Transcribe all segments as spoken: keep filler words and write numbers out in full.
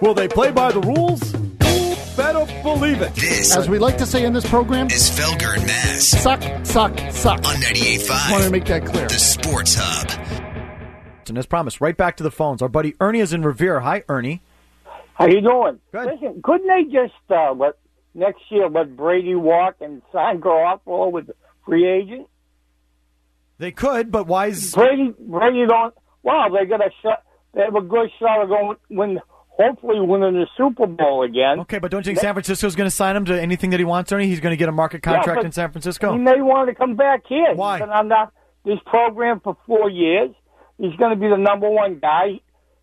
Will they play by the rules? You better believe it. This, as we like to say in this program, is Felger and Maz. Suck, suck, suck. On ninety-eight point five. Want to make that clear. The Sports Hub. And as promised, right back to the phones. Our buddy Ernie is in Revere. Hi, Ernie. How you doing? Good. Listen, couldn't they just uh, let next year let Brady walk and sign Garoppolo with the free agent? They could, but why is Brady? Brady don't. Wow, they got a shot. They have a good shot of going win. Hopefully, winning the Super Bowl again. Okay, but don't you think San Francisco's going to sign him to anything that he wants, Ernie? He's going to get a market contract Yeah, in San Francisco. He may want to come back here. Why? He's been on the, this program for four years. He's going to be the number one guy.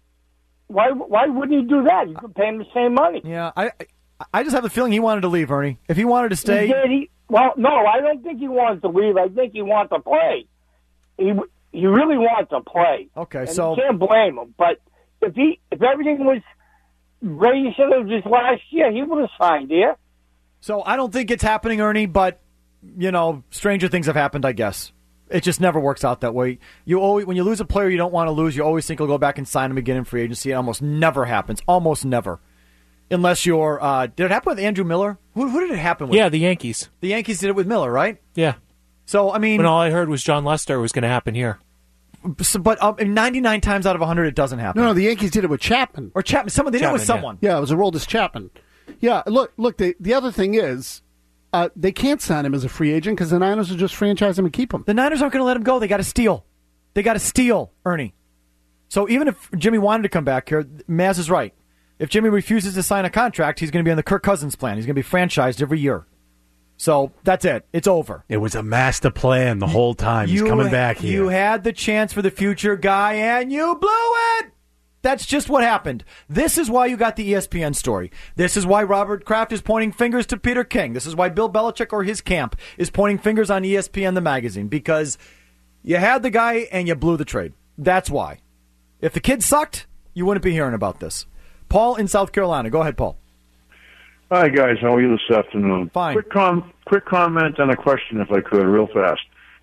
Why? Why wouldn't he do that? You could pay him the same money. Yeah, I, I just have the feeling he wanted to leave, Ernie. If he wanted to stay, He did. He, well, no, I don't think he wants to leave. I think he wants to play. He he really wants to play. Okay, and so you can't blame him. But if he if everything was Brady said it was just last year, he would have signed here. So I don't think it's happening, Ernie. But you know, stranger things have happened. I guess it just never works out that way. You always, when you lose a player you don't want to lose, you always think you'll go back and sign him again in free agency. It almost never happens. Almost never. Unless you're, uh, did it happen with Andrew Miller? Who, who did it happen with? Yeah, the Yankees. The Yankees did it with Miller, right? Yeah. So, I mean... When all I heard was John Lester was going to happen here. So, but um, ninety-nine times out of one hundred, it doesn't happen. No, no, the Yankees did it with Chapman. Or Chapman. Someone, they did it with Chapman, someone. Yeah, it was Aroldis Chapman. Yeah, look, look. The, the other thing is, uh, they can't sign him as a free agent because the Niners will just franchise him and keep him. The Niners aren't going to let him go. They got to steal. They got to steal, Ernie. So even if Jimmy wanted to come back here, Maz is right. If Jimmy refuses to sign a contract, he's going to be on the Kirk Cousins plan. He's going to be franchised every year. So that's it. It's over. It was a master plan the whole time. He's you, coming back here. You had the chance for the future guy, and you blew it. That's just what happened. This is why you got the E S P N story. This is why Robert Kraft is pointing fingers to Peter King. This is why Bill Belichick or his camp is pointing fingers on E S P N, the magazine, because you had the guy and you blew the trade. That's why. If the kid sucked, you wouldn't be hearing about this. Paul in South Carolina. Go ahead, Paul. Hi, guys. How are you this afternoon? Fine. Quick, com- quick comment and a question, if I could, real fast.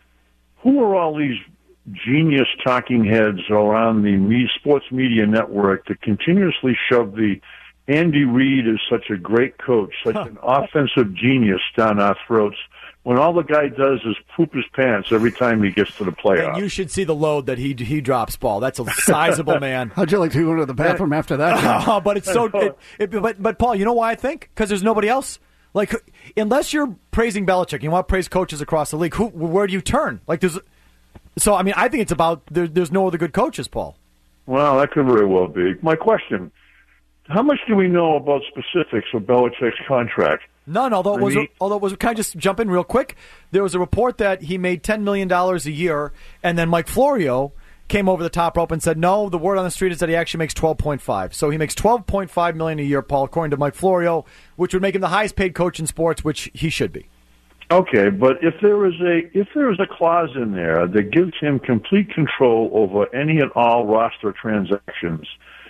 Who are all these genius talking heads around the me- sports media network that continuously shove the Andy Reid is such a great coach, such an offensive genius down our throats, when all the guy does is poop his pants every time he gets to the playoffs? And you should see the load that he he drops, Paul. That's a sizable man. How'd you like to go to the bathroom after that? Oh, but it's so. It, it, but but Paul, you know why I think? Because there's nobody else. Like, unless you're praising Belichick, you want to praise coaches across the league. Who? Where do you turn? Like, there's. So I mean, I think it's about there, there's no other good coaches, Paul. Well, that could very well be. My question: how much do we know about specifics of Belichick's contract? None. Although it was, Really? although it was, can I just jump in real quick? There was a report that he made ten million dollars a year, and then Mike Florio came over the top rope and said, no, the word on the street is that he actually makes twelve point five. So he makes twelve point five million dollars a year, Paul, according to Mike Florio, which would make him the highest paid coach in sports, which he should be. Okay, but if there is a if there is a clause in there that gives him complete control over any and all roster transactions,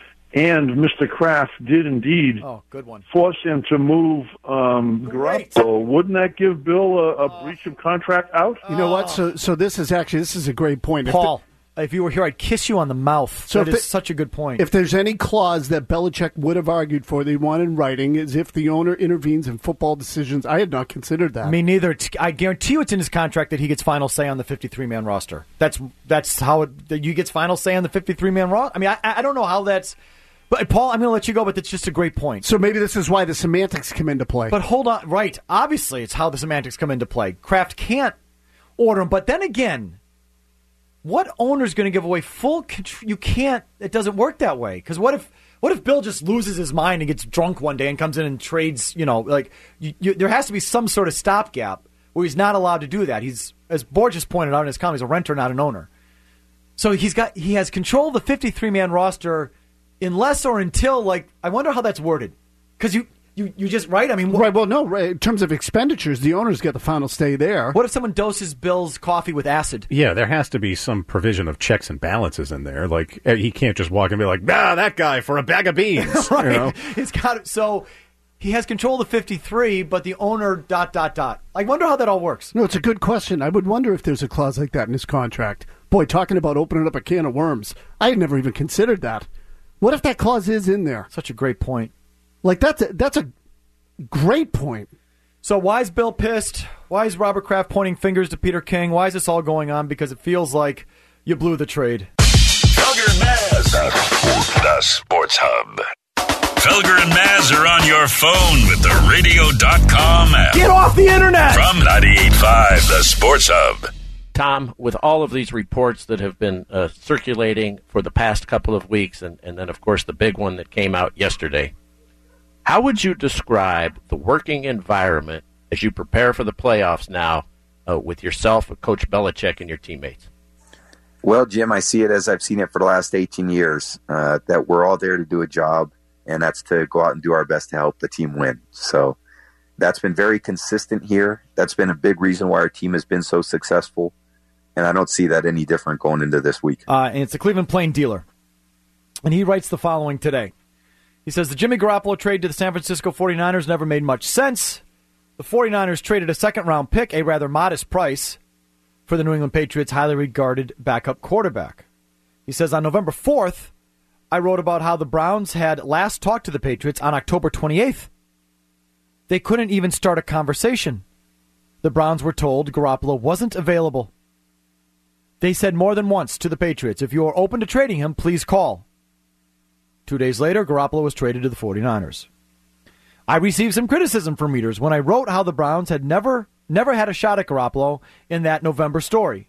and Mister Kraft did indeed Oh, good one. force him to move um, Great. Garoppolo, wouldn't that give Bill a, a breach of contract out? You know what? So, so this is actually this is a great point. If the- Paul, if you were here, I'd kiss you on the mouth. So That if is the- such a good point. If there's any clause that Belichick would have argued for, they want in writing, is if the owner intervenes in football decisions. I had not considered that. Me neither. It's- I guarantee you it's in his contract that he gets final say on the fifty-three man roster. That's that's how it, that you gets final say on the fifty-three man roster. I mean, I, I don't know how that's... But, Paul, I'm going to let you go, but that's just a great point. So maybe this is why the semantics come into play. But hold on. Right. Obviously, it's how the semantics come into play. Kraft can't order him. But then again, what owner's going to give away full control? You can't. It doesn't work that way. Because what if what if Bill just loses his mind and gets drunk one day and comes in and trades, you know, like you, you, there has to be some sort of stopgap where he's not allowed to do that. He's, as Borges pointed out in his column, he's a renter, not an owner. So he's got he has control of the fifty-three man roster unless or until, like, I wonder how that's worded. Because you, you, you just, right? I mean, what, right, well, no, right, in terms of expenditures, the owners get the final say there. what if someone doses Bill's coffee with acid? Yeah, there has to be some provision of checks and balances in there. Like, eh, he can't just walk and be like, ah, that guy for a bag of beans. Right. You know? He's got it. So he has control of the fifty-three, but the owner dot, dot, dot. I wonder how that all works. No, it's a good question. I would wonder if there's a clause like that in his contract. Boy, talking about opening up a can of worms, I had never even considered that. What if that clause is in there? Such a great point. Like, that's a, that's a great point. So why is Bill pissed? Why is Robert Kraft pointing fingers to Peter King? Why is this all going on? Because it feels like you blew the trade. Felger and Maz, the Sports Hub. Felger and Maz are on your phone with the radio dot com app. Get off the internet! From ninety-eight point five, the Sports Hub. Tom, with all of these reports that have been uh, circulating for the past couple of weeks, and, and then, of course, the big one that came out yesterday, how would you describe the working environment as you prepare for the playoffs now uh, with yourself, with Coach Belichick, and your teammates? Well, Jim, I see it as I've seen it for the last eighteen years, uh, that we're all there to do a job, and that's to go out and do our best to help the team win. So that's been very consistent here. That's been a big reason why our team has been so successful, and I don't see that any different going into this week. Uh, and it's a Cleveland Plain dealer, and he writes the following today. He says, the Jimmy Garoppolo trade to the San Francisco forty-niners never made much sense. The forty-niners traded a second-round pick, a rather modest price, for the New England Patriots' highly regarded backup quarterback. He says, on November fourth, I wrote about how the Browns had last talked to the Patriots on October twenty-eighth. They couldn't even start a conversation. The Browns were told Garoppolo wasn't available. They said more than once to the Patriots, if you are open to trading him, please call. Two days later, Garoppolo was traded to the forty-niners. I received some criticism from readers when I wrote how the Browns had never, never had a shot at Garoppolo in that November story.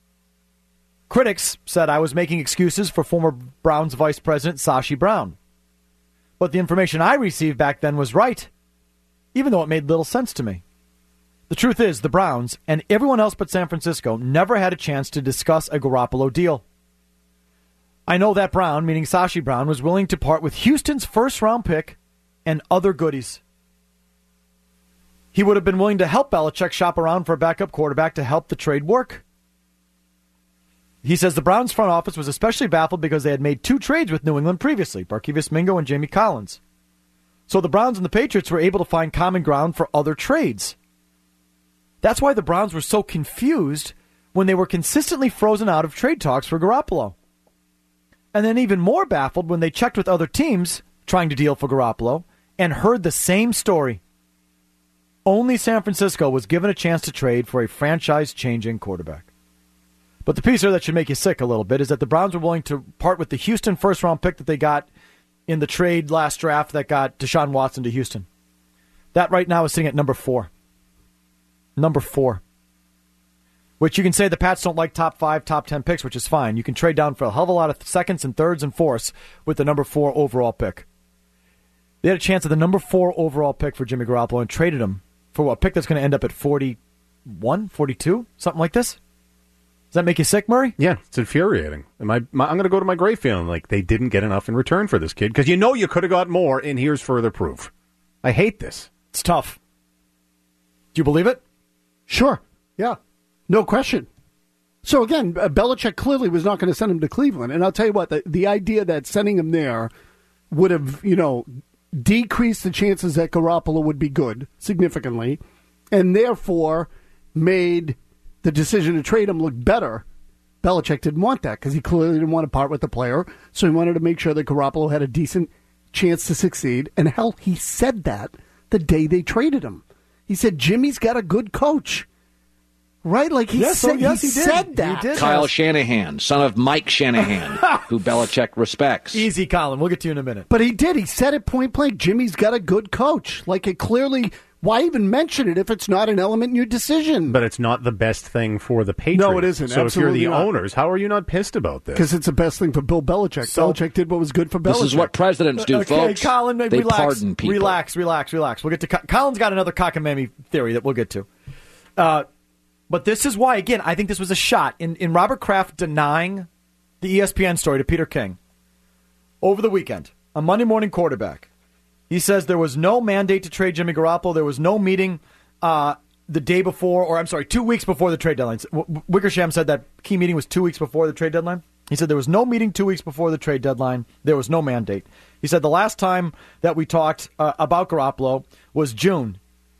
Critics said I was making excuses for former Browns Vice President Sashi Brown. But the information I received back then was right, even though it made little sense to me. The truth is, the Browns, and everyone else but San Francisco, never had a chance to discuss a Garoppolo deal. I know that Brown, meaning Sashi Brown, was willing to part with Houston's first-round pick and other goodies. He would have been willing to help Belichick shop around for a backup quarterback to help the trade work. He says the Browns front office was especially baffled because they had made two trades with New England previously, Barkevius Mingo and Jamie Collins. So the Browns and the Patriots were able to find common ground for other trades. That's why the Browns were so confused when they were consistently frozen out of trade talks for Garoppolo. And then even more baffled when they checked with other teams trying to deal for Garoppolo and heard the same story. Only San Francisco was given a chance to trade for a franchise-changing quarterback. But the piece here that should make you sick a little bit is that the Browns were willing to part with the Houston first-round pick that they got in the trade last draft that got Deshaun Watson to Houston. That right now is sitting at number four. Number four. Which you can say the Pats don't like top five, top ten picks, which is fine. You can trade down for a hell of a lot of seconds and thirds and fourths with the number four overall pick. They had a chance at the number four overall pick for Jimmy Garoppolo and traded him for what, a pick that's going to end up at forty-one, forty-two, something like this? Does that make you sick, Murray? Yeah, it's infuriating. My, my, I'm going to go to my grave feeling like they didn't get enough in return for this kid because you know you could have got more, and here's further proof. I hate this. It's tough. Do you believe it? Sure. Yeah. No question. So, again, uh, Belichick clearly was not going to send him to Cleveland. And I'll tell you what, the, the idea that sending him there would have, you know, decreased the chances that Garoppolo would be good significantly and therefore made the decision to trade him look better. Belichick didn't want that because he clearly didn't want to part with the player. So he wanted to make sure that Garoppolo had a decent chance to succeed. And, hell, he said that the day they traded him. He said, Jimmy's got a good coach. Right? Like he, yes, said, so, yes, he, he did. said that. He did. Kyle Shanahan, son of Mike Shanahan, who Belichick respects. Easy, Colin. We'll get to you in a minute. But he did. He said it point blank. Jimmy's got a good coach. Like it clearly, why even mention it if it's not an element in your decision? But it's not the best thing for the Patriots. No, it isn't. So Absolutely if you're the not. owners, how are you not pissed about this? Because it's the best thing for Bill Belichick. So, Belichick did what was good for Belichick. This is what presidents do, okay, folks. Colin, they relax, pardon people. Relax, relax, relax. We'll get to Colin's got another cockamamie theory that we'll get to. Uh, but this is why, again, I think this was a shot in, in Robert Kraft denying the E S P N story to Peter King over the weekend. A Monday Morning Quarterback. He says there was no mandate to trade Jimmy Garoppolo. There was no meeting uh, the day before, or I'm sorry, two weeks before the trade deadline. W- Wickersham said that key meeting was two weeks before the trade deadline. He said there was no meeting two weeks before the trade deadline. There was no mandate. He said the last time that we talked uh, about Garoppolo was June.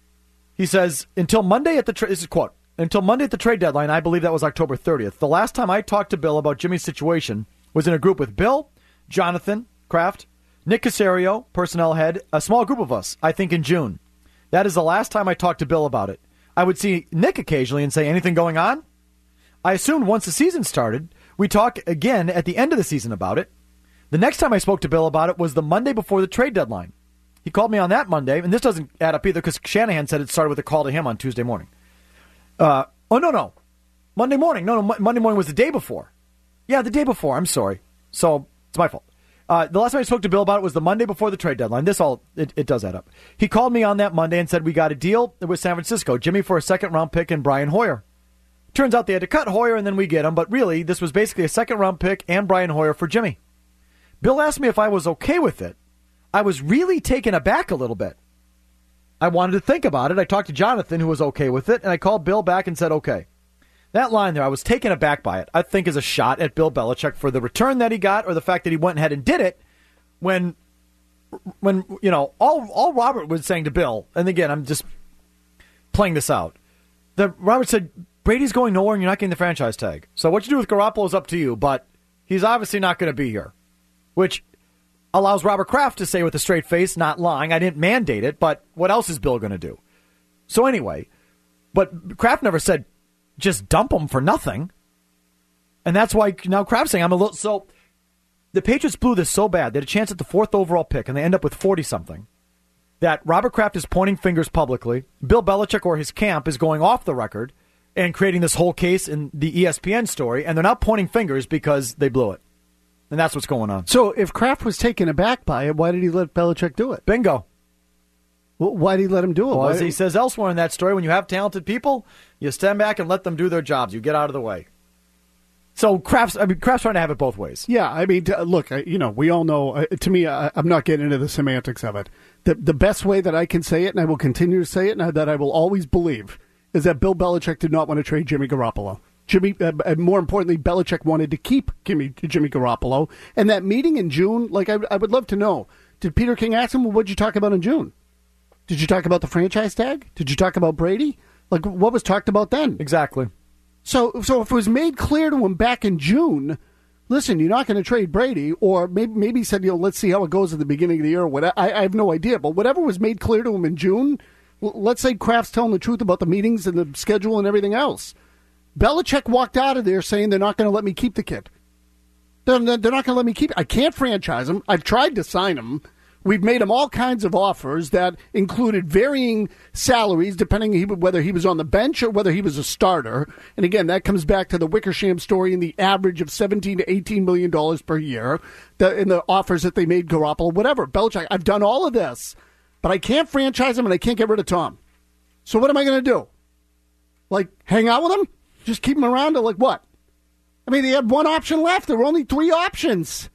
He says, until Monday at the trade, this is a quote, until Monday at the trade deadline, I believe that was October thirtieth. The last time I talked to Bill about Jimmy's situation was in a group with Bill, Jonathan, Kraft, Nick Casario, personnel head, a small group of us, I think in June. That is the last time I talked to Bill about it. I would see Nick occasionally and say, anything going on? I assumed once the season started, we talk again at the end of the season about it. The next time I spoke to Bill about it was the Monday before the trade deadline. He called me on that Monday, and this doesn't add up either because Shanahan said it started with a call to him on Tuesday morning. Uh, oh, no, no. Monday morning. No, no, Mo- Monday morning was the day before. Yeah, the day before. I'm sorry. So it's my fault. Uh, the last time I spoke to Bill about it was the Monday before the trade deadline. This all, it, it does add up. He called me on that Monday and said we got a deal with San Francisco. Jimmy for a second-round pick and Brian Hoyer. Turns out they had to cut Hoyer and then we get him, but really this was basically a second-round pick and Brian Hoyer for Jimmy. Bill asked me if I was okay with it. I was really taken aback a little bit. I wanted to think about it. I talked to Jonathan, who was okay with it, and I called Bill back and said, okay. That line there, I was taken aback by it. I think is a shot at Bill Belichick for the return that he got or the fact that he went ahead and did it when, when you know, all all Robert was saying to Bill, and again, I'm just playing this out, that Robert said, Brady's going nowhere and you're not getting the franchise tag. So what you do with Garoppolo is up to you, but he's obviously not going to be here, which allows Robert Kraft to say with a straight face, not lying, I didn't mandate it, but what else is Bill going to do? So anyway, but Kraft never said, just dump him for nothing. And that's why now Kraft's saying, I'm a little, so the Patriots blew this so bad, they had a chance at the fourth overall pick, and they end up with forty-something, that Robert Kraft is pointing fingers publicly, Bill Belichick or his camp is going off the record and creating this whole case in the E S P N story, and they're not pointing fingers because they blew it. And that's what's going on. So if Kraft was taken aback by it, why did he let Belichick do it? Bingo. Well, why did he let him do it? Well, why as he says elsewhere in that story, when you have talented people, you stand back and let them do their jobs. You get out of the way. So Kraft's, I mean, Kraft's trying to have it both ways. Yeah, I mean, look, you know, we all know, uh, to me, I, I'm not getting into the semantics of it. The, the best way that I can say it, and I will continue to say it, and that I will always believe, is that Bill Belichick did not want to trade Jimmy Garoppolo. Jimmy, uh, and more importantly, Belichick wanted to keep Jimmy, Jimmy Garoppolo. And that meeting in June, like, I, I would love to know, did Peter King ask him, well, what did you talk about in June? Did you talk about the franchise tag? Did you talk about Brady? Like, what was talked about then? Exactly. So, so if it was made clear to him back in June, listen, you're not going to trade Brady, or maybe maybe he said, you know, let's see how it goes at the beginning of the year. Or what, I, I have no idea. But whatever was made clear to him in June, let's say Kraft's telling the truth about the meetings and the schedule and everything else. Belichick walked out of there saying they're not going to let me keep the kid. They're, they're not going to let me keep I can't franchise him. I've tried to sign him. We've made him all kinds of offers that included varying salaries depending whether he was on the bench or whether he was a starter. And again, that comes back to the Wickersham story and the average of seventeen to eighteen million dollars per year the, in the offers that they made Garoppolo, whatever. Belichick, I've done all of this, but I can't franchise him and I can't get rid of Tom. So what am I going to do? Like, hang out with him? Just keep him around? Or like what? I mean, they had one option left. There were only three options.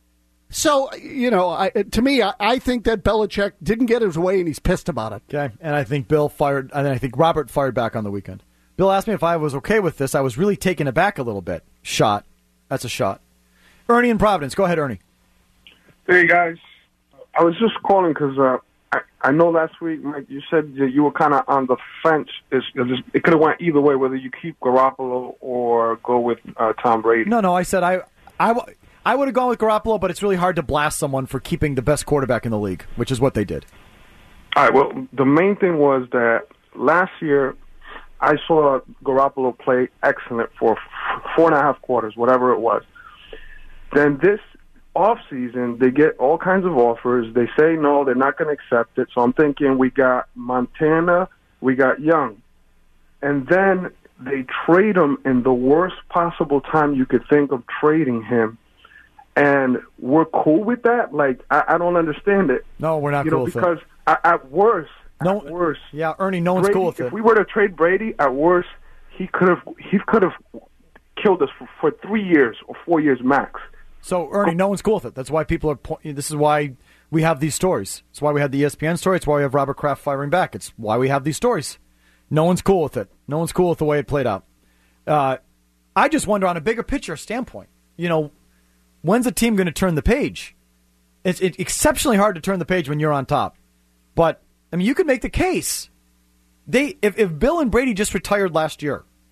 So, you know, I, to me, I, I think that Belichick didn't get his way and he's pissed about it. Okay, and I think Bill fired, and I think Robert fired back on the weekend. Bill asked me if I was okay with this. I was really taken aback a little bit. Shot. That's a shot. Ernie in Providence. Go ahead, Ernie. Hey, guys. I was just calling because uh, I, I know last week, Mike, you said that you were kind of on the fence. It's, it's, it could have went either way, whether you keep Garoppolo or go with uh, Tom Brady. No, no, I said I... I I would have gone with Garoppolo, but it's really hard to blast someone for keeping the best quarterback in the league, which is what they did. All right, well, the main thing was that last year I saw Garoppolo play excellent for four and a half quarters, whatever it was. Then this offseason, they get all kinds of offers. They say no, they're not going to accept it. So I'm thinking we got Montana, we got Young. And then they trade him in the worst possible time you could think of trading him. And we're cool with that? Like, I, I don't understand it. No, we're not you cool know, with because it. Because at worst, no, at worst. Yeah, Ernie, no one's Brady, cool with if it. If we were to trade Brady, at worst, he could have he could have killed us for, for three years or four years max. So, Ernie, no one's cool with it. That's why people are. Po- this is why we have these stories. It's why we had the E S P N story. It's why we have Robert Kraft firing back. It's why we have these stories. No one's cool with it. No one's cool with the way it played out. Uh, I just wonder, on a bigger picture standpoint, you know, when's a team going to turn the page? It's, it's exceptionally hard to turn the page when you're on top. But, I mean, you could make the case. They, if, if Bill and Brady just retired last year,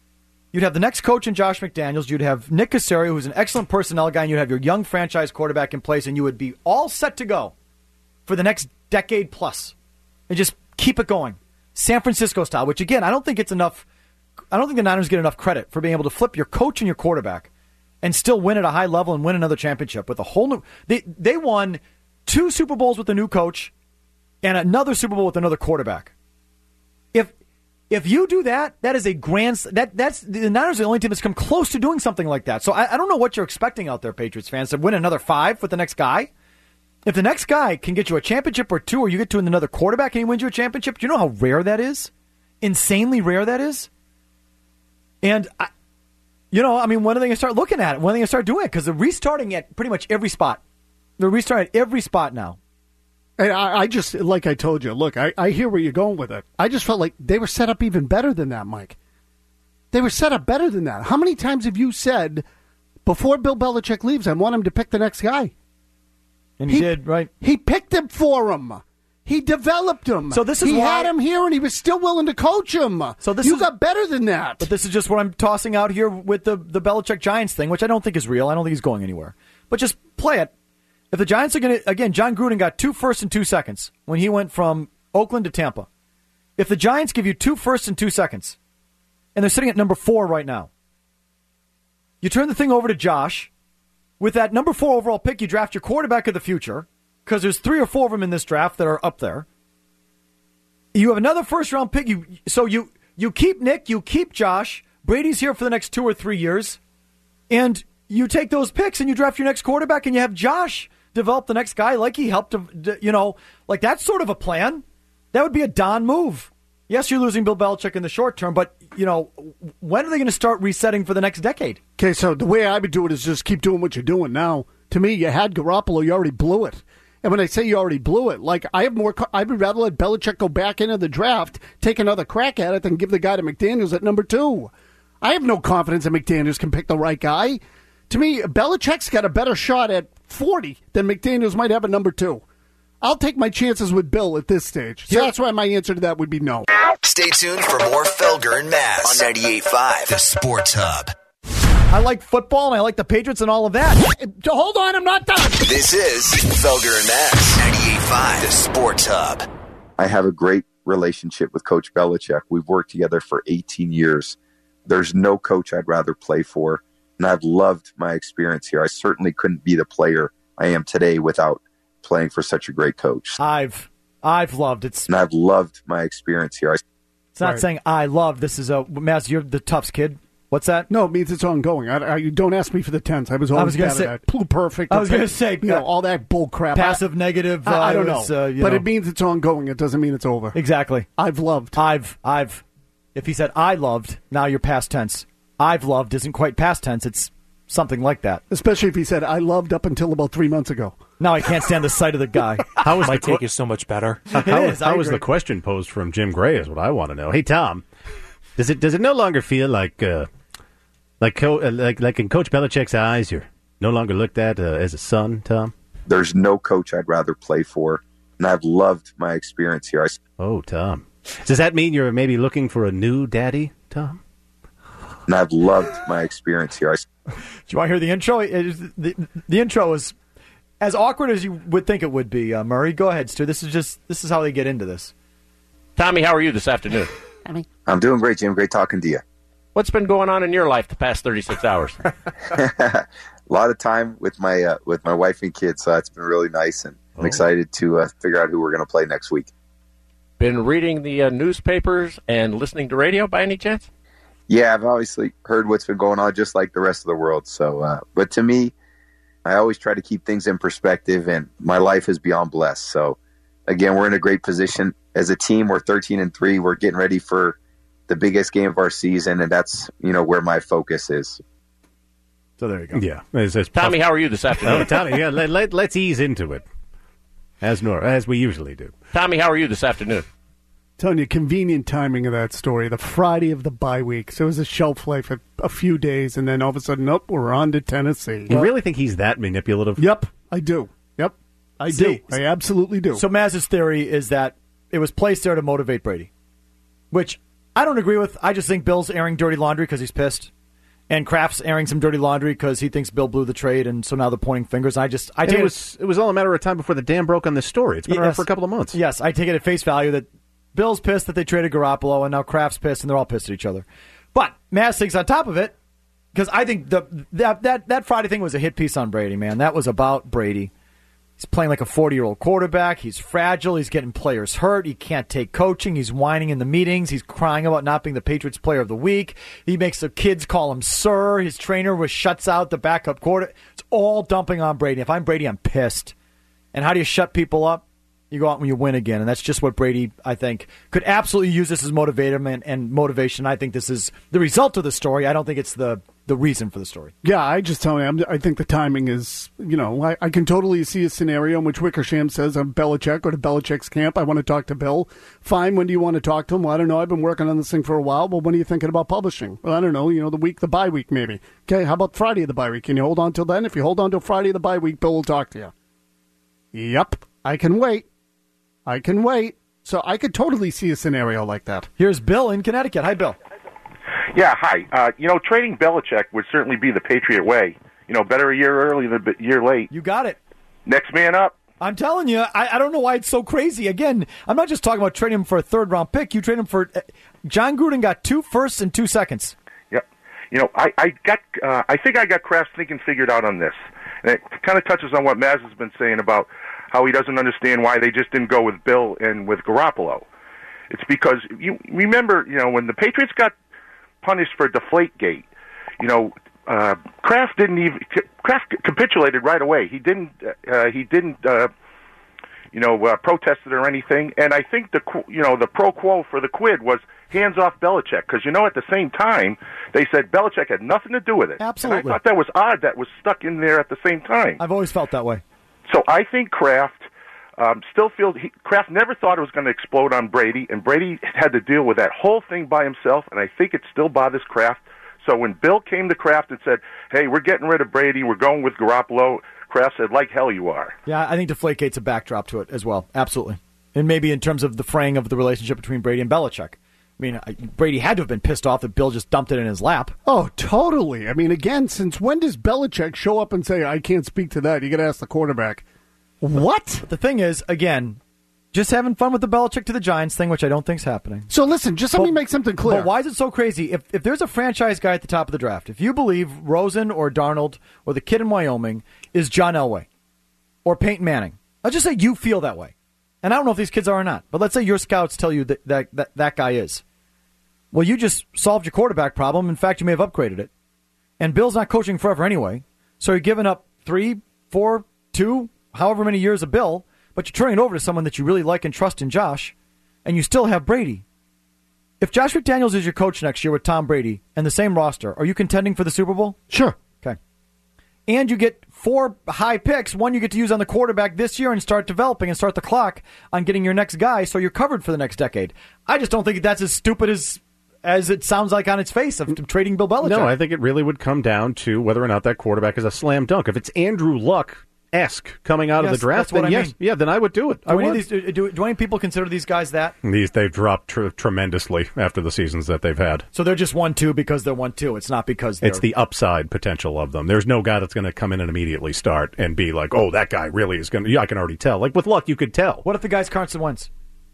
You'd have the next coach in Josh McDaniels. You'd have Nick Caserio, who's an excellent personnel guy, and you'd have your young franchise quarterback in place, and you would be all set to go for the next decade plus. And just keep it going. San Francisco style, which, again, I don't think it's enough. I don't think the Niners get enough credit for being able to flip your coach and your quarterback and still win at a high level and win another championship with a whole new. They, they won two Super Bowls with a new coach and another Super Bowl with another quarterback. If If you do that, that is a grand. That that's the Niners are the only team that's come close to doing something like that. So I, I don't know what you're expecting out there, Patriots fans, to win another five with the next guy. If the next guy can get you a championship or two, or you get to another quarterback and he wins you a championship, do you know how rare that is? Insanely rare that is. And I, you know, I mean, when are they going to start looking at it? When are they going to start doing it? Because they're restarting at pretty much every spot. They're restarting at every spot now. And I, I just, like I told you, look, I, I hear where you're going with it. I just felt like they were set up even better than that, Mike. They were set up better than that. How many times have you said, before Bill Belichick leaves, I want him to pick the next guy? And he, he did, right? He picked him for him. He developed him. So this is he why, had him here, and he was still willing to coach him. So this you is, got better than that. But this is just what I'm tossing out here with the, the Belichick Giants thing, which I don't think is real. I don't think he's going anywhere. But just play it. If the Giants are going to, again, John Gruden got two firsts and two seconds when he went from Oakland to Tampa. If the Giants give you two firsts and two seconds, and they're sitting at number four right now, you turn the thing over to Josh. With that number four overall pick, you draft your quarterback of the future, because there's three or four of them in this draft that are up there. You have another first-round pick. You So you, you keep Nick, you keep Josh. Brady's here for the next two or three years. And you take those picks and you draft your next quarterback, and you have Josh develop the next guy like he helped, you know, like that's sort of a plan. That would be a Don move. Yes, you're losing Bill Belichick in the short term, but, you know, when are they going to start resetting for the next decade? Okay, so the way I would do it is just keep doing what you're doing now. To me, you had Garoppolo, you already blew it. And when I say you already blew it, like, I have more, I would rather let Belichick go back into the draft, take another crack at it, than give the guy to McDaniels at number two. I have no confidence that McDaniels can pick the right guy. To me, Belichick's got a better shot at forty than McDaniels might have at number two. I'll take my chances with Bill at this stage. So that's why my answer to that would be no. Stay tuned for more Felger and Mazz on ninety-eight point five, The Sports Hub. I like football, and I like the Patriots and all of that. Hold on, I'm not done. This is Felger and Mazz, ninety-eight point five, The Sports Hub. I have a great relationship with Coach Belichick. We've worked together for eighteen years. There's no coach I'd rather play for. And I've loved my experience here. I certainly couldn't be the player I am today without playing for such a great coach. I've I've loved it. And I've loved my experience here. I, it's not right. saying I love. This is a Mazz, you're the Tufts kid. What's that? No, it means it's ongoing. I, I, don't ask me for the tense. I was always I was gonna bad say, at that. Perfect. I was going to say, you know, all that bull crap. Passive, I, negative. Uh, I, I don't know. was, uh, you but know. it means it's ongoing. It doesn't mean it's over. Exactly. I've loved. I've, I've. If he said I loved, now you're past tense. I've loved isn't quite past tense. It's something like that. Especially if he said I loved up until about three months ago. Now I can't stand the sight of the guy. How is my take is so much better. How, it is. how was the question posed from Jim Gray is what I want to know. Hey, Tom, does it does it no longer feel like uh, like co- uh, like like in Coach Belichick's eyes, you're no longer looked at uh, as a son, Tom? There's no coach I'd rather play for, and I've loved my experience here. I, oh, Tom. Does that mean you're maybe looking for a new daddy, Tom? And I've loved my experience here. I, Do you want to hear the intro? It is, the, the intro is as awkward as you would think it would be, uh, Murray. Go ahead, Stu. This is just this is how they get into this. Tommy, how are you this afternoon? I'm doing great, Jim. Great talking to you. What's been going on in your life the past thirty-six hours? A lot of time with my uh, with my wife and kids, so it's been really nice, and I'm oh. excited to uh, figure out who we're going to play next week. Been reading the uh, newspapers and listening to radio by any chance? Yeah, I've obviously heard what's been going on just like the rest of the world. So, uh, but to me, I always try to keep things in perspective, and my life is beyond blessed. So, again, we're in a great position as a team. We're thirteen and three. We're getting ready for the biggest game of our season, and that's, you know, where my focus is. So there you go. Yeah. It's, it's Tommy, how are you this afternoon? Oh, Tommy, yeah, let, let, let's ease into it, as nor as we usually do. Tommy, how are you this afternoon? Telling you, convenient timing of that story. The Friday of the bye week. So it was a shelf life of a few days, and then all of a sudden, nope, we're on to Tennessee. You really think he's that manipulative? Yep, I do. Yep, I See, do. I absolutely do. So Mazz's theory is that it was placed there to motivate Brady, which I don't agree with. I just think Bill's airing dirty laundry because he's pissed, and Kraft's airing some dirty laundry because he thinks Bill blew the trade, and so now they're pointing fingers. I just, I And take it was it was all a matter of time before the dam broke on this story. It's been around Yes. for a couple of months. Yes, I take it at face value that Bill's pissed that they traded Garoppolo, and now Kraft's pissed, and they're all pissed at each other. But Maz thinks on top of it, because I think the that, that that Friday thing was a hit piece on Brady, man. That was about Brady. He's playing like a forty-year-old quarterback. He's fragile. He's getting players hurt. He can't take coaching. He's whining in the meetings. He's crying about not being the Patriots player of the week. He makes the kids call him sir. His trainer was shuts out the backup quarter. It's all dumping on Brady. If I'm Brady, I'm pissed. And how do you shut people up? You go out when you win again. And that's just what Brady, I think, could absolutely use this as motivation and, and motivation. I think this is the result of the story. I don't think it's the, the reason for the story. Yeah, I just tell you, I'm, I think the timing is, you know, I, I can totally see a scenario in which Wickersham says, I'm Belichick, or to Belichick's camp, I want to talk to Bill. Fine, when do you want to talk to him? Well, I don't know, I've been working on this thing for a while. Well, when are you thinking about publishing? Well, I don't know, you know, the week, the bye week maybe. Okay, how about Friday of the bye week? Can you hold on till then? If you hold on till Friday of the bye week, Bill will talk to you. Yep, I can wait. I can wait. So I could totally see a scenario like that. Here's Bill in Connecticut. Hi, Bill. Yeah, hi. Uh, you know, trading Belichick would certainly be the Patriot way. You know, better a year early than a year late. You got it. Next man up. I'm telling you, I, I don't know why it's so crazy. Again, I'm not just talking about trading him for a third-round pick. You trade him for uh, John Gruden got two firsts and two seconds. Yeah. You know, I, I got. Uh, I think I got Kraft's thinking figured out on this. And it kind of touches on what Maz has been saying about how he doesn't understand why they just didn't go with Bill and with Garoppolo. It's because, you remember, you know, when the Patriots got punished for Deflategate, you know, uh, Kraft didn't even, Kraft capitulated right away. He didn't, uh, he didn't, uh, you know, uh, protest it or anything. And I think the, you know, the pro quo for the quid was hands off Belichick. Because, you know, at the same time, they said Belichick had nothing to do with it. Absolutely. And I thought that was odd that was stuck in there at the same time. I've always felt that way. So I think Kraft um, still feels he, Kraft never thought it was going to explode on Brady, and Brady had to deal with that whole thing by himself, and I think it still bothers Kraft. So when Bill came to Kraft and said, hey, we're getting rid of Brady, we're going with Garoppolo, Kraft said, like hell you are. Yeah, I think Deflategate's a backdrop to it as well. Absolutely. And maybe in terms of the fraying of the relationship between Brady and Belichick. I mean, Brady had to have been pissed off that Bill just dumped it in his lap. Oh, totally. I mean, again, since when does Belichick show up and say, I can't speak to that? You got to ask the quarterback. What? But the thing is, again, just having fun with the Belichick to the Giants thing, which I don't think's happening. So listen, just let but, me make something clear. But why is it so crazy? If if there's a franchise guy at the top of the draft, if you believe Rosen or Darnold or the kid in Wyoming is John Elway or Peyton Manning, let's just say you feel that way. And I don't know if these kids are or not, but let's say your scouts tell you that that, that, that guy is. Well, you just solved your quarterback problem. In fact, you may have upgraded it. And Bill's not coaching forever anyway, so you're giving up three, four, two, however many years of Bill, but you're turning it over to someone that you really like and trust in Josh, and you still have Brady. If Josh McDaniels is your coach next year with Tom Brady and the same roster, are you contending for the Super Bowl? Sure. Okay. And you get four high picks, one you get to use on the quarterback this year and start developing and start the clock on getting your next guy so you're covered for the next decade. I just don't think that's as stupid as as it sounds like on its face of trading Bill Belichick. No, I think it really would come down to whether or not that quarterback is a slam dunk. If it's Andrew Luck-esque coming out yes, of the draft, that's what then I yes, mean. yeah, then I would do it. I Do any, would. of these, do, do any people consider these guys that? These they've dropped tr- tremendously after the seasons that they've had. So they're just one two because they're one two. It's not because they're... It's the upside potential of them. There's no guy that's going to come in and immediately start and be like, oh, that guy really is going to... Yeah, I can already tell. Like with Luck, you could tell. What if the guy's Carson Wentz?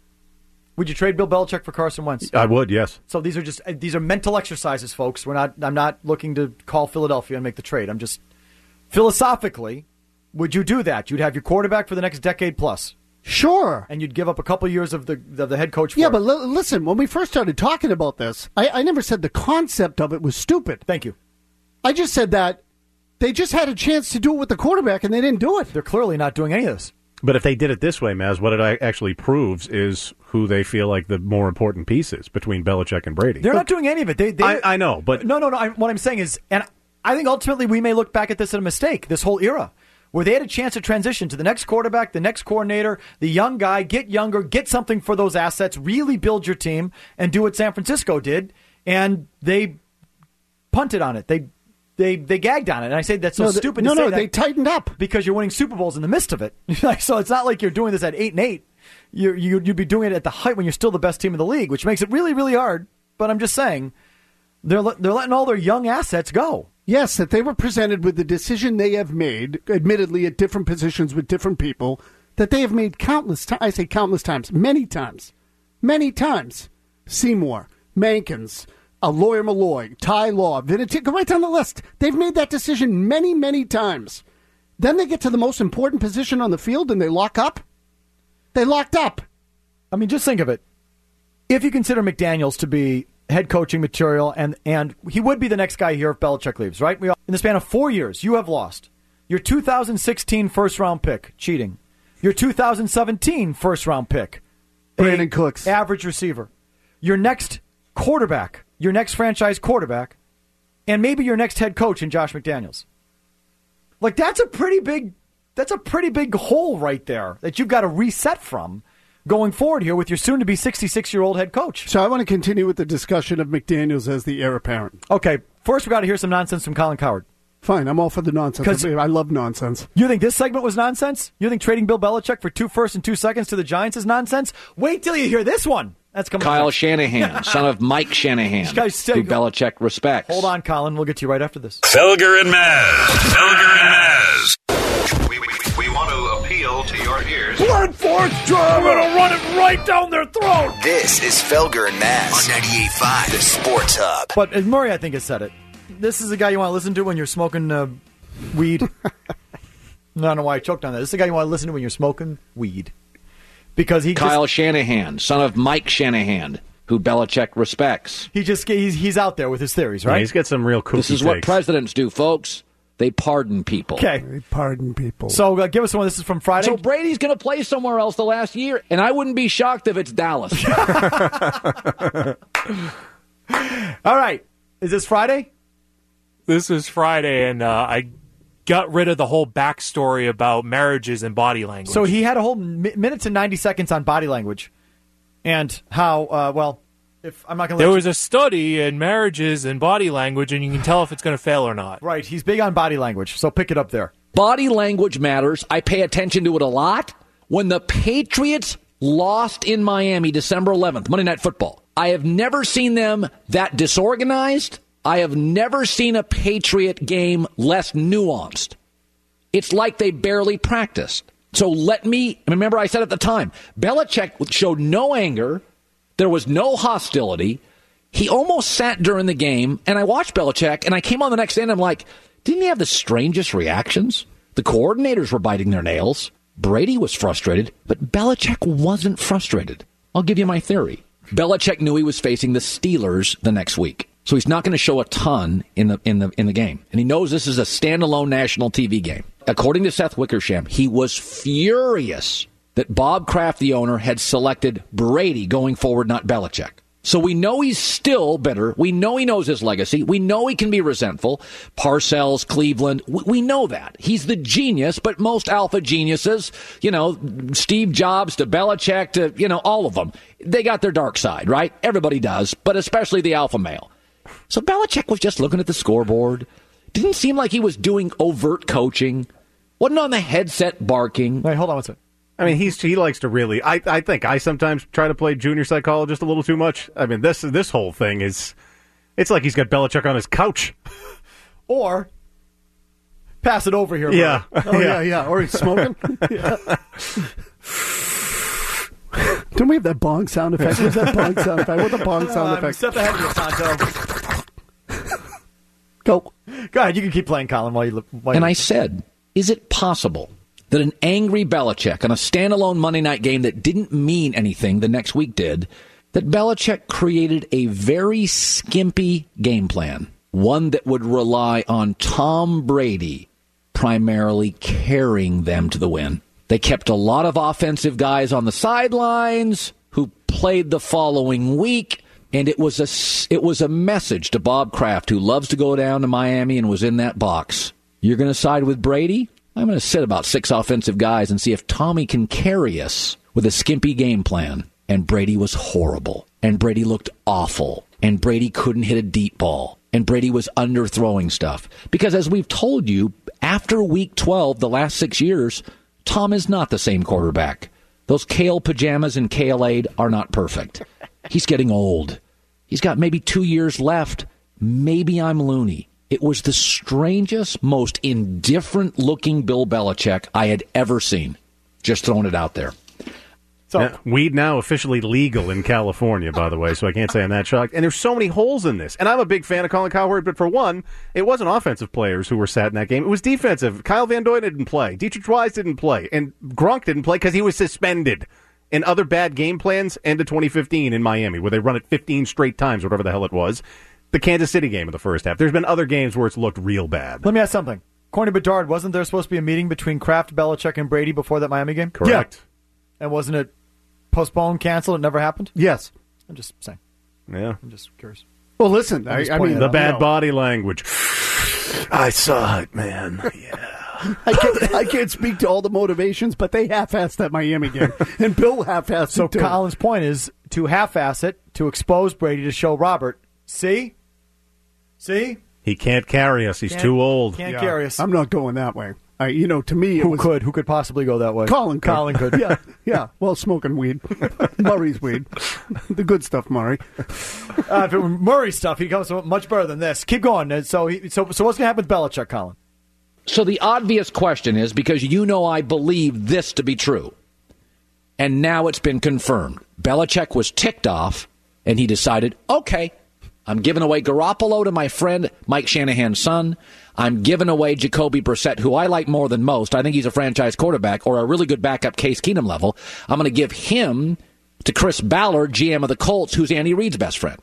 Would you trade Bill Belichick for Carson Wentz? I would, yes. So these are just these are mental exercises, folks. We're not. I'm not looking to call Philadelphia and make the trade. I'm just philosophically, would you do that? You'd have your quarterback for the next decade plus. Sure. And you'd give up a couple years of the of the head coach for Yeah, it. but l- listen, when we first started talking about this, I, I never said the concept of it was stupid. Thank you. I just said that they just had a chance to do it with the quarterback, and they didn't do it. They're clearly not doing any of this. But if they did it this way, Maz, what it actually proves is who they feel like the more important piece is between Belichick and Brady. They're not doing any of it. They, they, I, I know, but... No, no, no. I, what I'm saying is, and I think ultimately we may look back at this as a mistake, this whole era, where they had a chance to transition to the next quarterback, the next coordinator, the young guy, get younger, get something for those assets, really build your team, and do what San Francisco did, and they punted on it. They They they gagged on it, and I say that's so no, they, stupid. No, to say no, that they tightened up because you're winning Super Bowls in the midst of it. So it's not like you're doing this at eight and eight. You you you'd be doing it at the height when you're still the best team in the league, which makes it really really hard but I'm just saying they're they're letting all their young assets go. Yes, that they were presented with the decision they have made, admittedly at different positions with different people, that they have made countless times. I say countless times, many times, many times. Seymour, Mankins, a Lawyer Malloy, Ty Law, Vinatieri, go right down the list. They've made that decision many, many times. Then they get to the most important position on the field and they lock up. They locked up. I mean, just think of it. If you consider McDaniels to be head coaching material, and, and he would be the next guy here if Belichick leaves, right? We all, in the span of four years, you have lost your two thousand sixteen first-round pick, cheating. Your two thousand seventeen first-round pick, Brandon Cooks, average receiver. Your next quarterback, your next franchise quarterback, and maybe your next head coach in Josh McDaniels. Like, that's a pretty big, that's a pretty big hole right there that you've got to reset from going forward here with your soon-to-be sixty-six-year-old head coach. So I want to continue with the discussion of McDaniels as the heir apparent. Okay, first we got to hear some nonsense from Colin Cowherd. Fine, I'm all for the nonsense. I love nonsense. You think this segment was nonsense? You think trading Bill Belichick for two firsts and two seconds to the Giants is nonsense? Wait till you hear this one. That's coming. Kyle up. Shanahan, son of Mike Shanahan, who Belichick respects. Hold on, Colin. We'll get to you right after this. Felger and Maz. Felger and Maz. We, we, we want to appeal to your ears. Blunt force drive. I'm going to run it right down their throat. This is Felger and Maz on ninety-eight point five, the Sports Hub. But as Murray, I think, has said it. This is the guy you want to listen to when you're smoking uh, weed. I don't know why I choked on that. This is the guy you want to listen to when you're smoking weed. Because he Kyle just, Shanahan, son of Mike Shanahan, who Belichick respects. He just he's, he's out there with his theories, right? Yeah, he's got some real cool. This is takes. what presidents do, folks. They pardon people. Okay. They pardon people. So uh, give us one. This is from Friday. So Brady's going to play somewhere else the last year, and I wouldn't be shocked if it's Dallas. All right. Is this Friday? This is Friday, and uh, I got rid of the whole backstory about marriages and body language. So he had a whole mi- minutes and ninety seconds on body language and how, uh, well, if I'm not going to There let was you... a study in marriages and body language, and you can tell if it's going to fail or not. Right. He's big on body language, so pick it up there. Body language matters. I pay attention to it a lot. When the Patriots lost in Miami December eleventh, Monday Night Football, I have never seen them that disorganized. I have never seen a Patriot game less nuanced. It's like they barely practiced. So let me, remember I said at the time, Belichick showed no anger. There was no hostility. He almost sat during the game, and I watched Belichick, and I came on the next day, and I'm like, didn't he have the strangest reactions? The coordinators were biting their nails. Brady was frustrated, but Belichick wasn't frustrated. I'll give you my theory. Belichick knew he was facing the Steelers the next week. So he's not going to show a ton in the in the in the game. And he knows this is a standalone national T V game. According to Seth Wickersham, he was furious that Bob Kraft, the owner, had selected Brady going forward, not Belichick. So we know he's still bitter. We know he knows his legacy. We know he can be resentful. Parcells, Cleveland, we, we know that. He's the genius, but most alpha geniuses, you know, Steve Jobs to Belichick to, you know, all of them, they got their dark side, right? Everybody does, but especially the alpha male. So Belichick was just looking at the scoreboard. Didn't seem like he was doing overt coaching. Wasn't on the headset barking. Wait, hold on one second. I mean, he's he likes to really. I I think I sometimes try to play junior psychologist a little too much. I mean, this this whole thing is, it's like he's got Belichick on his couch, or pass it over here. Yeah, oh yeah, yeah, yeah. Or he's smoking. Yeah. Don't we have that bong sound effect? Where's that bong sound effect? What's the bong sound Uh, effect? step ahead of you, Tonto. Go. Go ahead. You can keep playing, Colin, while you. While And you... I said, is it possible that an angry Belichick on a standalone Monday night game that didn't mean anything the next week did, that Belichick created a very skimpy game plan, one that would rely on Tom Brady primarily carrying them to the win? They kept a lot of offensive guys on the sidelines who played the following week. And it was a, it was a message to Bob Kraft, who loves to go down to Miami and was in that box. You're going to side with Brady? I'm going to sit about six offensive guys and see if Tommy can carry us with a skimpy game plan. And Brady was horrible. And Brady looked awful. And Brady couldn't hit a deep ball. And Brady was underthrowing stuff. Because as we've told you, after week twelve, the last six years, Tom is not the same quarterback. Those kale pajamas and kale aid are not perfect. He's getting old. He's got maybe two years left. Maybe I'm loony. It was the strangest, most indifferent-looking Bill Belichick I had ever seen. Just throwing it out there. So, now, weed now officially legal in California, by the way, so I can't say I'm that shocked. And there's so many holes in this. And I'm a big fan of Colin Cowherd, but for one, it wasn't offensive players who were sat in that game. It was defensive. Kyle Van Noy didn't play. Dietrich Wise didn't play. And Gronk didn't play because he was suspended. And other bad game plans, end of twenty fifteen in Miami, where they run it fifteen straight times, whatever the hell it was. The Kansas City game in the first half. There's been other games where it's looked real bad. Let me ask something. Corny Bedard, wasn't there supposed to be a meeting between Kraft, Belichick, and Brady before that Miami game? Correct. Yeah. And wasn't it postponed, canceled? It never happened? Yes. I'm just saying. Yeah. I'm just curious. Well, listen, I, I mean... The bad you know. body language. I saw it, man. Yeah. I can't, I can't speak to all the motivations, but they half-assed that Miami game. And Bill half-assed so it, too. So Colin's point is to half-ass it, to expose Brady, to show Robert, see? See? He can't carry us. He's can't, too old. Can't yeah. carry us. I'm not going that way. I, you know, to me, it Who was, could? Who could possibly go that way? Colin could. Colin could. yeah, yeah. Well, smoking weed. Murray's weed. The good stuff, Murray. uh, if it were Murray's stuff, he comes much better than this. Keep going. So, he, so, so what's going to happen with Belichick, Colin? So the obvious question is, because you know I believe this to be true, and now it's been confirmed. Belichick was ticked off, and he decided, okay, I'm giving away Garoppolo to my friend Mike Shanahan's son. I'm giving away Jacoby Brissett, who I like more than most. I think he's a franchise quarterback or a really good backup Case Keenum level. I'm going to give him to Chris Ballard, G M of the Colts, who's Andy Reid's best friend.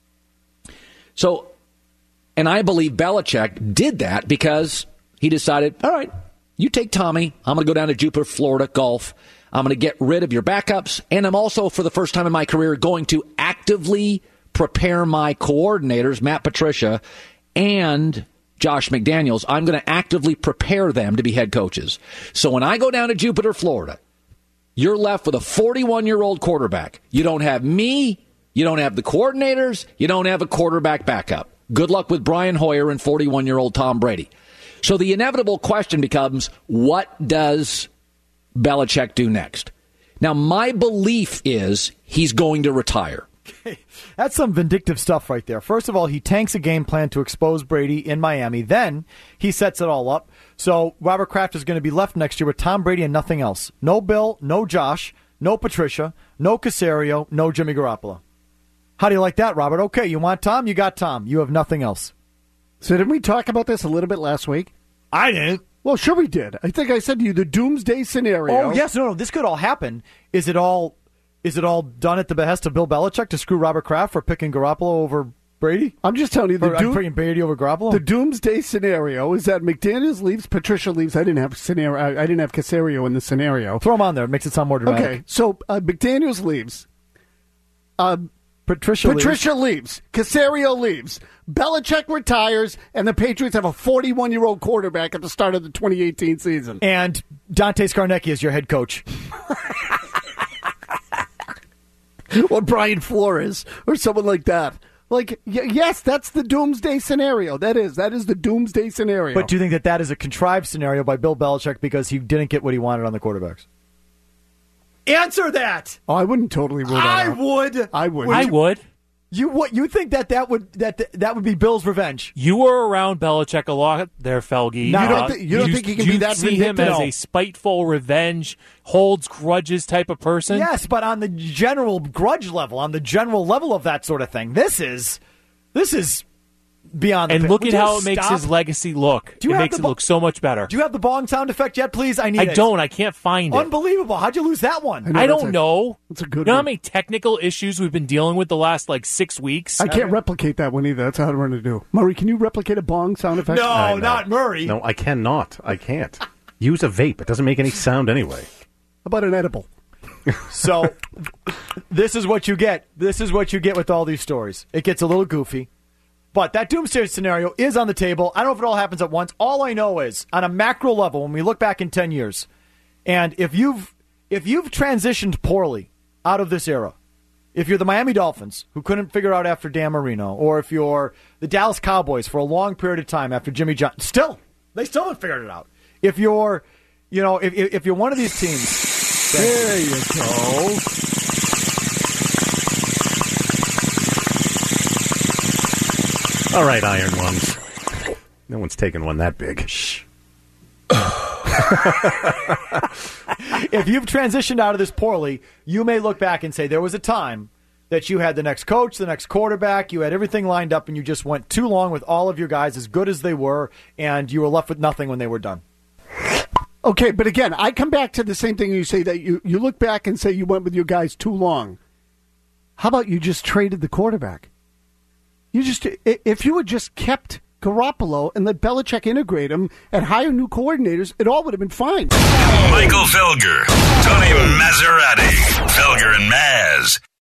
So, and I believe Belichick did that because he decided, all right, you take Tommy. I'm going to go down to Jupiter, Florida, golf. I'm going to get rid of your backups. And I'm also, for the first time in my career, going to actively prepare my coordinators, Matt Patricia and Josh McDaniels. I'm going to actively prepare them to be head coaches. So when I go down to Jupiter, Florida, you're left with a forty-one-year-old quarterback. You don't have me. You don't have the coordinators. You don't have a quarterback backup. Good luck with Brian Hoyer and forty-one-year-old Tom Brady. So the inevitable question becomes, what does Belichick do next? Now, my belief is he's going to retire. Okay. That's some vindictive stuff right there. First of all, he tanks a game plan to expose Brady in Miami. Then he sets it all up. So Robert Kraft is going to be left next year with Tom Brady and nothing else. No Bill, no Josh, no Patricia, no Caserio, no Jimmy Garoppolo. How do you like that, Robert? Okay, you want Tom? You got Tom. You have nothing else. So didn't we talk about this a little bit last week? I didn't. Well, sure we did. I think I said to you the doomsday scenario. Oh, yes. No, no. This could all happen. Is it all is it all done at the behest of Bill Belichick to screw Robert Kraft for picking Garoppolo over Brady? I'm just telling you. The or, doom- picking Brady over Garoppolo? The doomsday scenario is that McDaniels leaves, Patricia leaves. I didn't have scenario. I didn't have Caserio in the scenario. Throw him on there. It makes it sound more dramatic. Okay, so uh, McDaniels leaves. Uh, Patricia, Patricia leaves. leaves. Caserio leaves. Belichick retires, and the Patriots have a forty-one-year-old quarterback at the start of the twenty eighteen season. And Dante Scarnecchia is your head coach. Or Brian Flores, or someone like that. Like, y- yes, that's the doomsday scenario. That is. That is the doomsday scenario. But do you think that that is a contrived scenario by Bill Belichick because he didn't get what he wanted on the quarterbacks? Answer that. Oh, I wouldn't totally rule that I out. would. I would. I would. You what? You think that that would that that would be Bill's revenge? You were around Belichick a lot there, Felge. No, you don't, th- you don't you, think he can you be that see him vindictive? as No. a spiteful, revenge, holds grudges type of person? Yes, but on the general grudge level, on the general level of that sort of thing, this is this is beyond. And the look Would at you how it makes stop? his legacy look. Do you It have makes the it bo- look so much better. Do you have the bong sound effect yet, please? I need I it. don't. I can't find it. Unbelievable. How'd you lose that one? I know, I that's don't a- know. That's a good You know how one. many technical issues we've been dealing with the last like six weeks? I can't replicate that one either. That's hard one to do. Murray, can you replicate a bong sound effect? No, I know. not Murray. No, I cannot. I can't. Use a vape. It doesn't make any sound anyway. How about an edible? So this is what you get. This is what you get with all these stories. It gets a little goofy. But that doomsday scenario is on the table. I don't know if it all happens at once. All I know is, on a macro level, when we look back in ten years, and if you've if you've transitioned poorly out of this era, if you're the Miami Dolphins, who couldn't figure out after Dan Marino, or if you're the Dallas Cowboys for a long period of time after Jimmy Johnson, still, they still haven't figured it out. If you're, you know, if if you're one of these teams, there you go. All right, Iron Lungs. No one's taking one that big. Shh. If you've transitioned out of this poorly, you may look back and say there was a time that you had the next coach, the next quarterback, you had everything lined up, and you just went too long with all of your guys as good as they were, and you were left with nothing when they were done. Okay, but again, I come back to the same thing you say, that you, you look back and say you went with your guys too long. How about you just traded the quarterback? You just if you had just kept Garoppolo and let Belichick integrate him and hire new coordinators, it all would have been fine. Michael Felger, Tony Maserati, Felger and Maz.